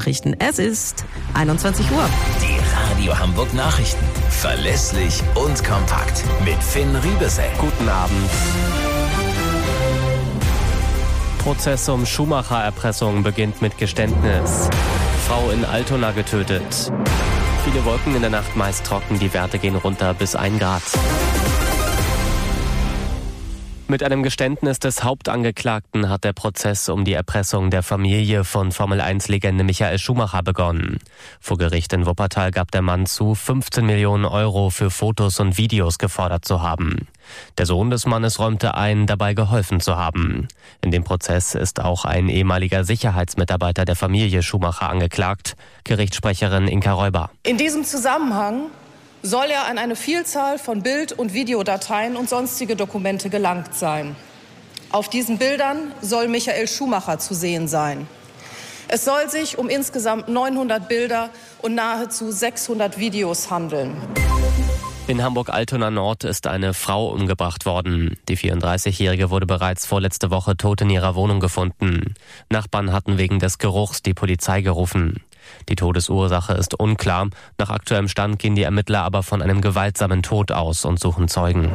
Nachrichten. Es ist 21 Uhr. Die Radio Hamburg Nachrichten. Verlässlich und kompakt. Mit Finn Riebesell. Guten Abend. Prozess um Schumacher-Erpressung beginnt mit Geständnis. Frau in Altona getötet. Viele Wolken in der Nacht, meist trocken. Die Werte gehen runter bis 1 Grad. Mit einem Geständnis des Hauptangeklagten hat der Prozess um die Erpressung der Familie von Formel-1-Legende Michael Schumacher begonnen. Vor Gericht in Wuppertal gab der Mann zu, 15 Millionen Euro für Fotos und Videos gefordert zu haben. Der Sohn des Mannes räumte ein, dabei geholfen zu haben. In dem Prozess ist auch ein ehemaliger Sicherheitsmitarbeiter der Familie Schumacher angeklagt. Gerichtssprecherin Inka Räuber. In diesem Zusammenhang soll er an eine Vielzahl von Bild- und Videodateien und sonstige Dokumente gelangt sein. Auf diesen Bildern soll Michael Schumacher zu sehen sein. Es soll sich um insgesamt 900 Bilder und nahezu 600 Videos handeln. In Hamburg-Altona Nord ist eine Frau umgebracht worden. Die 34-Jährige wurde bereits vorletzte Woche tot in ihrer Wohnung gefunden. Nachbarn hatten wegen des Geruchs die Polizei gerufen. Die Todesursache ist unklar. Nach aktuellem Stand gehen die Ermittler aber von einem gewaltsamen Tod aus und suchen Zeugen.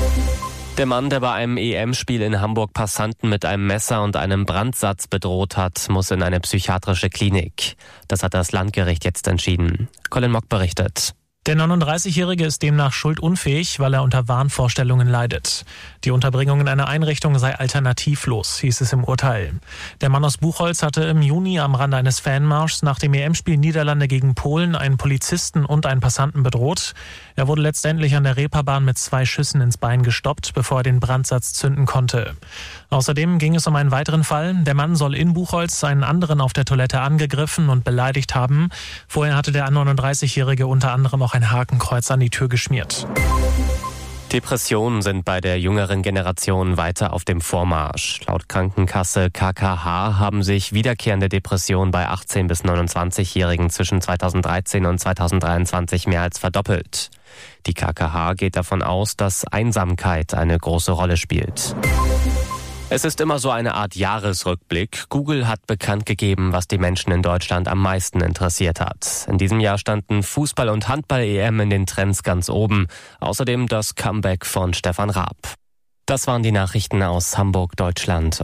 Der Mann, der bei einem EM-Spiel in Hamburg Passanten mit einem Messer und einem Brandsatz bedroht hat, muss in eine psychiatrische Klinik. Das hat das Landgericht jetzt entschieden. Colin Mock berichtet. Der 39-Jährige ist demnach schuldunfähig, weil er unter Wahnvorstellungen leidet. Die Unterbringung in einer Einrichtung sei alternativlos, hieß es im Urteil. Der Mann aus Buchholz hatte im Juni am Rande eines Fanmarschs nach dem EM-Spiel Niederlande gegen Polen einen Polizisten und einen Passanten bedroht. Er wurde letztendlich an der Reeperbahn mit 2 Schüssen ins Bein gestoppt, bevor er den Brandsatz zünden konnte. Außerdem ging es um einen weiteren Fall. Der Mann soll in Buchholz einen anderen auf der Toilette angegriffen und beleidigt haben. Vorher hatte der 39-Jährige unter anderem auch ein Hakenkreuz an die Tür geschmiert. Depressionen sind bei der jüngeren Generation weiter auf dem Vormarsch. Laut Krankenkasse KKH haben sich wiederkehrende Depressionen bei 18- bis 29-Jährigen zwischen 2013 und 2023 mehr als verdoppelt. Die KKH geht davon aus, dass Einsamkeit eine große Rolle spielt. Es ist immer so eine Art Jahresrückblick. Google hat bekannt gegeben, was die Menschen in Deutschland am meisten interessiert hat. In diesem Jahr standen Fußball- und Handball-EM in den Trends ganz oben. Außerdem das Comeback von Stefan Raab. Das waren die Nachrichten aus Hamburg, Deutschland.